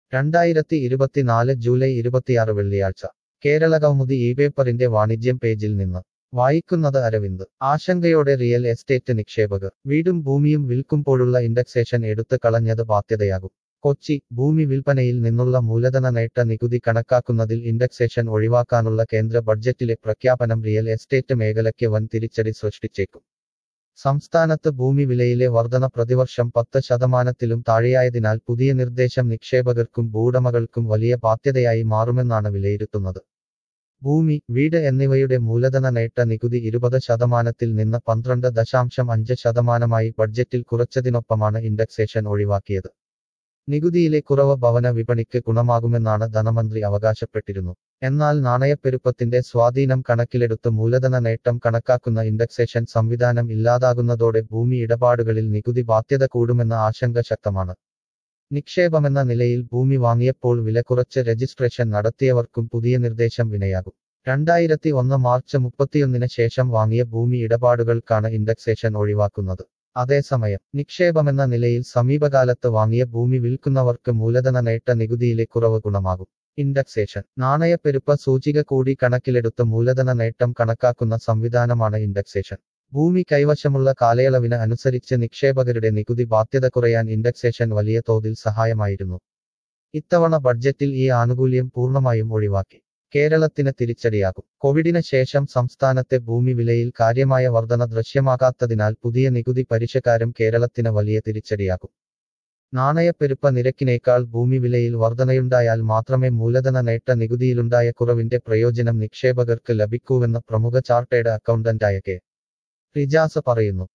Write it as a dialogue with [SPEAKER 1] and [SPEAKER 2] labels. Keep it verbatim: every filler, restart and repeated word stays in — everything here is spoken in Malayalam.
[SPEAKER 1] രണ്ടായിരത്തി ഇരുപത്തിനാല് ജൂലൈ ഇരുപത്തിയാറ് വെള്ളിയാഴ്ച കേരള കൗമുദി ഈ പേപ്പറിന്റെ വാണിജ്യം പേജിൽ നിന്ന് വായിക്കുന്നത് അരവിന്ദ് ആശങ്കയോടെ റിയൽ എസ്റ്റേറ്റ് നിക്ഷേപകർ വീടും ഭൂമിയും വിൽക്കുമ്പോഴുള്ള ഇൻഡെക്സേഷൻ എടുത്ത് കളഞ്ഞത് ബാധ്യതയാകും കൊച്ചി ഭൂമി വിൽപ്പനയിൽ നിന്നുള്ള മൂലധന നേട്ട നികുതി കണക്കാക്കുന്നതിൽ ഇൻഡെക്സേഷൻ ഒഴിവാക്കാനുള്ള കേന്ദ്ര ബഡ്ജറ്റിലെ പ്രഖ്യാപനം റിയൽ എസ്റ്റേറ്റ് മേഖലയ്ക്ക് വൻ തിരിച്ചടി സൃഷ്ടിച്ചേക്കും സംസ്ഥാനത്ത് ഭൂമി വിലയിലെ വർധന പ്രതിവർഷം പത്ത് ശതമാനത്തിലും താഴെയായതിനാൽ പുതിയ നിർദ്ദേശം നിക്ഷേപകർക്കും ഭൂവുടമകൾക്കും വലിയ ബാധ്യതയായി മാറുമെന്നാണ് വിലയിരുത്തുന്നത് ഭൂമി വീട് എന്നിവയുടെ മൂലധന നേട്ട നികുതി ഇരുപത് ശതമാനത്തിൽ നിന്ന് പന്ത്രണ്ട് ദശാംശം അഞ്ച് ശതമാനമായി ബഡ്ജറ്റിൽ കുറച്ചതിനൊപ്പമാണ് ഇൻഡെക്സേഷൻ ഒഴിവാക്കിയത് നികുതിയിലെ കുറവ് ഭവന വിപണിക്ക് ഗുണമാകുമെന്നാണ് ധനമന്ത്രി അവകാശപ്പെട്ടിരുന്നു എന്നാൽ നാണയപ്പെരുപ്പത്തിന്റെ സ്വാധീനം കണക്കിലെടുത്ത് മൂലധന നേട്ടം കണക്കാക്കുന്ന ഇൻഡെക്സേഷൻ സംവിധാനം ഇല്ലാതാകുന്നതോടെ ഭൂമി ഇടപാടുകളിൽ നികുതി ബാധ്യത കൂടുമെന്ന ആശങ്ക ശക്തമാണ് നിക്ഷേപമെന്ന നിലയിൽ ഭൂമി വാങ്ങിയപ്പോൾ വില കുറച്ച് രജിസ്ട്രേഷൻ നടത്തിയവർക്കും പുതിയ നിർദ്ദേശം വിനയാകും രണ്ടായിരത്തി ഒന്ന് മാർച്ച് മുപ്പത്തിയൊന്നിന് ശേഷം വാങ്ങിയ ഭൂമി ഇടപാടുകൾക്കാണ് ഇൻഡെക്സേഷൻ ഒഴിവാക്കുന്നത് അതേസമയം നിക്ഷേപമെന്ന നിലയിൽ സമീപകാലത്ത് വാങ്ങിയ ഭൂമി വിൽക്കുന്നവർക്ക് മൂലധന നേട്ട നികുതിയിലെ കുറവ് ഗുണമാകും ഇൻഡെക്സേഷൻ നാണയപ്പെരുപ്പ സൂചിക കൂടി കണക്കിലെടുത്ത് മൂലധന നേട്ടം കണക്കാക്കുന്ന സംവിധാനമാണ് ഇൻഡെക്സേഷൻ ഭൂമി കൈവശമുള്ള കാലയളവിന് അനുസരിച്ച് നിക്ഷേപകരുടെ നികുതി ബാധ്യത കുറയാൻ ഇൻഡെക്സേഷൻ വലിയ തോതിൽ സഹായമായിരുന്നു ഇത്തവണ ബഡ്ജറ്റിൽ ഈ ആനുകൂല്യം പൂർണ്ണമായും ഒഴിവാക്കി കേരളത്തിന് തിരിച്ചടിയാകും കോവിഡിന് ശേഷം സംസ്ഥാനത്തെ ഭൂമി വിലയിൽ കാര്യമായ വർധന ദൃശ്യമാകാത്തതിനാൽ പുതിയ നികുതി പരിഷ്കാരം കേരളത്തിന് വലിയ തിരിച്ചടിയാകും നാണയപ്പെരുപ്പ നിരക്കിനേക്കാൾ ഭൂമി വിലയിൽ വർധനയുണ്ടായാൽ മാത്രമേ മൂലധന നേട്ട നികുതിയിലുണ്ടായ കുറവിന്റെ പ്രയോജനം നിക്ഷേപകർക്ക് ലഭിക്കൂവെന്ന് പ്രമുഖ ചാർട്ടേഡ് അക്കൗണ്ടന്റായ കെ റിജാസ് പറയുന്നു